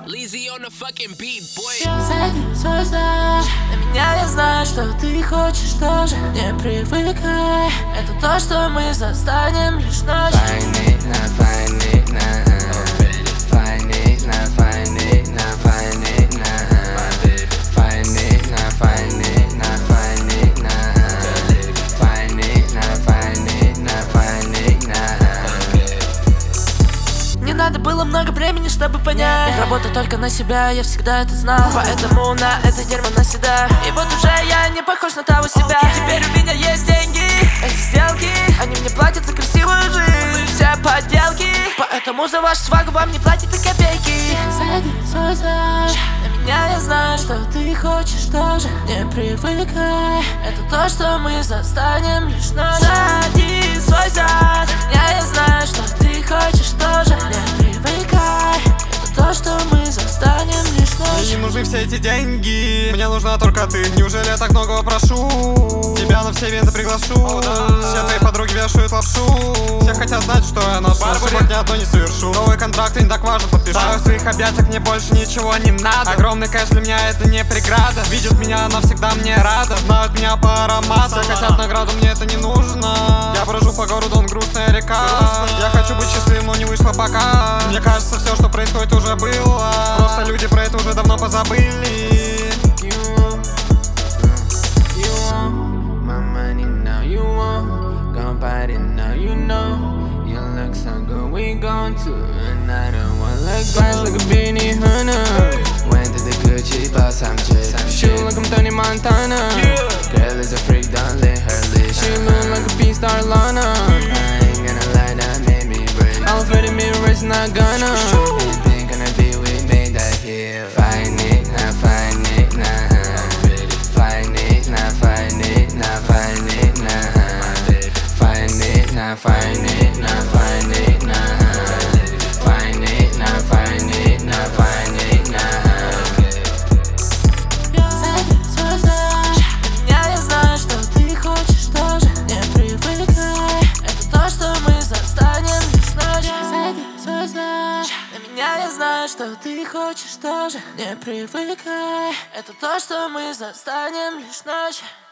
Lizzy on the fucking beat, boy. Садись, на меня, я знаю, что ты хочешь тоже. Не привыкай, это то, что мы застанем лишь ночью. Не надо было много времени, чтобы понять. Работа только на себя, я всегда это знал. Поэтому на это дерьмо наседаю. И вот уже я не похож на того себя. Теперь у меня есть деньги, эти сделки, они мне платят за красивую жизнь. Все подделки, поэтому за вашу свагу вам не платят и копейки. Садись, на меня, я знаю, что ты хочешь тоже. Не привыкай, это то, что мы застанем лишь ночью. Садись, свой зад, на меня, я знаю, что ты хочешь тоже. Не привыкай, это то, что мы застанем лишь ночью. Мне не нужны все эти деньги, мне нужна только ты. Неужели я так многого прошу? Тебя на все ивенты приглашу. Все твои подруги вешают лапшу. Все хотят знать, что я ношу. Ошибок ни одной не совершу. Новый контракт не так важно подпишу. В своих объятиях мне больше ничего не надо. Огромный кэш для меня это не преграда. Видят меня, она всегда мне рада. Знают меня по аромату. Все хотят награду, мне это не нужно. Я брожу по городу, он грустная река. Я хочу быть счастливым, но не вышло пока. Мне кажется, все, что происходит, уже было. Просто люди про это уже давно позабыли. My money now you want, gon' buy it now you know. You look so good, we gon' to another one. Look fine like a beanie hunter. Went to the Gucci, bought some chips. Shoot like I'm Tony Montana. Girl is a freak, don't let her live. She look like a P-star Lana. I ain't gonna lie, that made me break. I'll fit the mirror, it's not gonna. Anything gonna be with me that here. Find it, nah, find it, nah. Find it, nah, find it, nah, find it, nah. Find it, nah, find it, nah, find it, nah. Find it, nah, find it, nah, find it, nah. Садись, на меня, я знаю, что ты хочешь тоже. Не привыкай, это то, что мы застанем лишь ночью. Садись, на меня, я знаю, что ты хочешь тоже. Не привыкай, это то, что мы застанем лишь ночью.